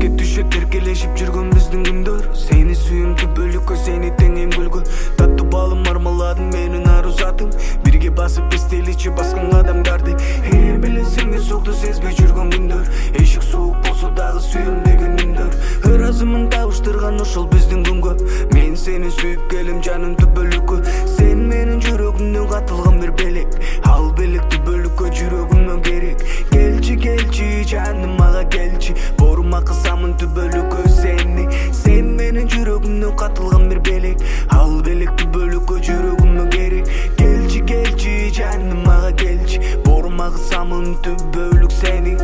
Esке düşüp erkelешип жүргөн биздин күндөр. Сени сүйүмдү бөлүккө, сени теңем гүлгө. Таттуу балым мармаладым менин ару затым. Бирге басып эстеличи баскан адамдарды. Билесиңби сукту сезбей жүргөн күндөр. Эшик суук болсо дагы сүйөм деген үндөр. Ыраазымын табыштырган ошол биздин күнгө. Мен сени сүйүп келем жаным түбөлүккө. Сен менин жүрөгүмдөн катылган бир белек. Ал белекти бөлүккө жүрөгүмө керек. Келчи келчи жаным мага келчи. Борума кысамын түбөлүккө сени. Сен менин жүрөгүмдөн катылган бир белек. Ал белекти бөлүккө жүрөгүмө керек. Келчи келчи жаным мага келчи. Борума кысамын түбөлүк сени.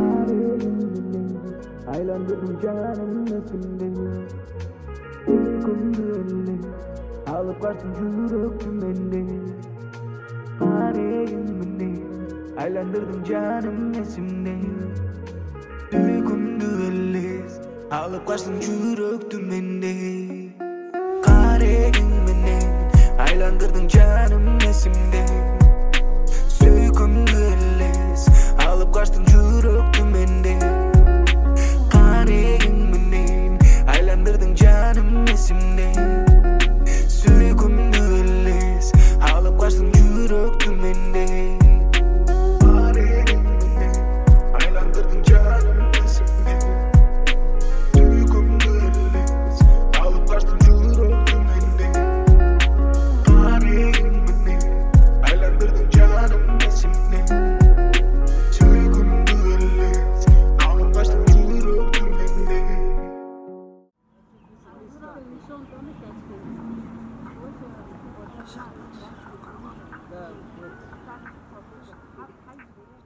Айландырдың жаным эсимде. Күндү эле алып качтың жүрөктү менден. Карегиң менен айландырдың жаным эсимде. Күндү эле алып качтың жүрөктү менден. Карегиң менен айландырдың жаным эсимде. Сөйкүмдү эле алып качтың жүрөктү менден. Карегиң менен айландырдың жаным эсимде. Сөйкүмдү эле алып качтың жүрөктү менден. Карегиң менен айландырдың жаным эсимде. Сөйкүмдү эле алып качтың жүрөктү менден. Карегиң менен айландырдың жаным эсимде. Сөйкүмдү эле алып качтың жүрөктү менден. Да, вот.